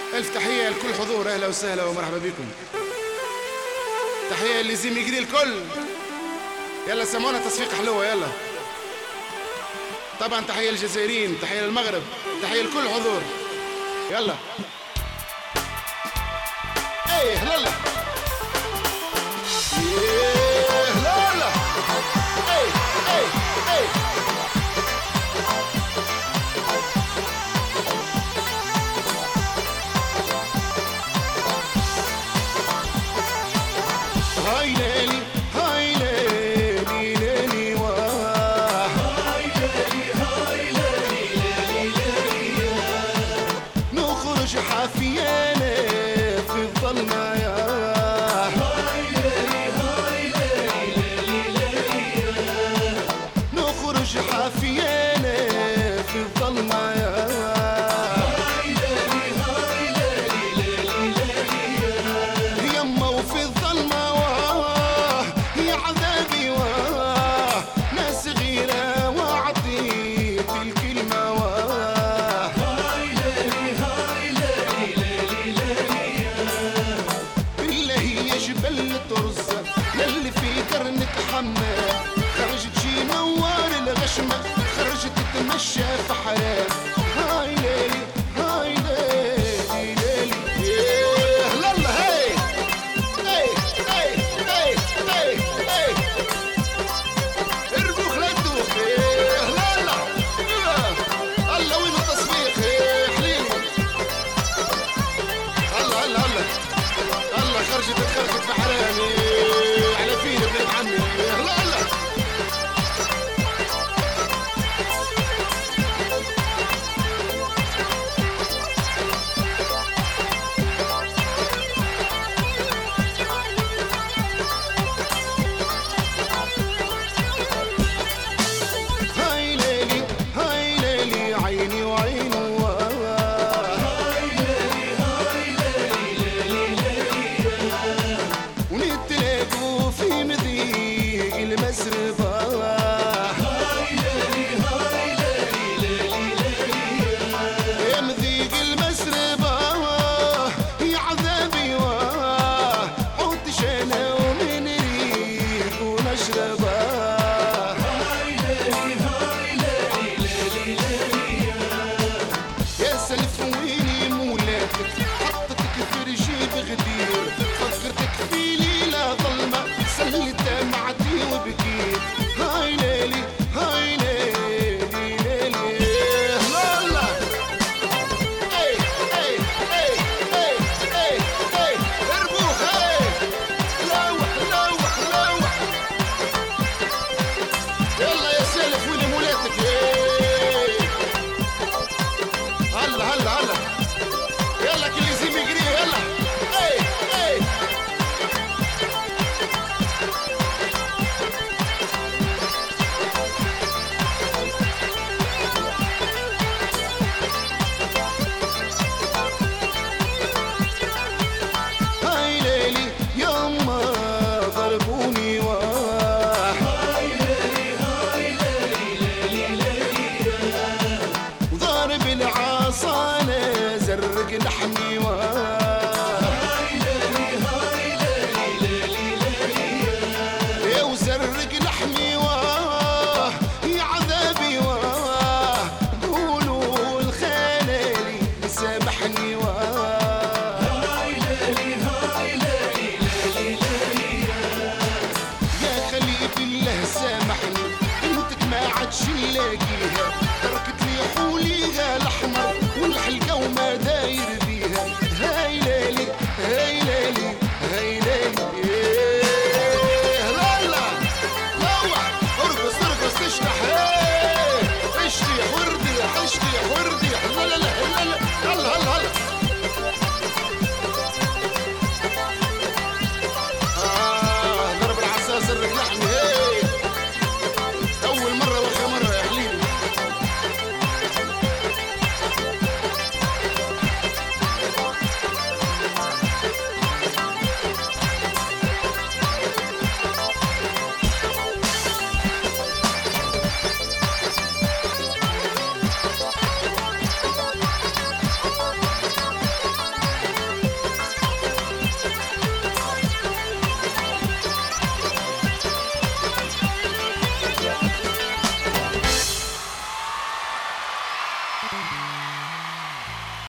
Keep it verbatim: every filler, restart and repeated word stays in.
ألف تحية لكل حضور، أهلا وسهلا ومرحبا بكم. تحية اللي زي ميقري الكل. يلا سمعونا تصفيق حلوة يلا. طبعا تحية للجزائريين، تحية للمغرب، تحية لكل حضور. يلا ايه هلالا ايه هلالا ايه ايه ايه هاي ليلي هاي ليلي ليلي واه هاي ليلي هاي ليلي ليلي ليلي نخرج حافيانا في الظلمة يا هاي ليلي هاي ليلي ليلي نخرج حافيانا في الظلمة يا خرجت شي نوار الغشمة، خرجت تتمشى في حرام. هاي ليلي هاي ليلي ليلي ياه لالا هاي هاي هاي هاي هاي هاي اربوخ لا تدوخ ياه لالا الله وين التصفيق يا حليل الله الله الله الله خرجت خرجت في حرام على فين ابن عمي الله الله لحم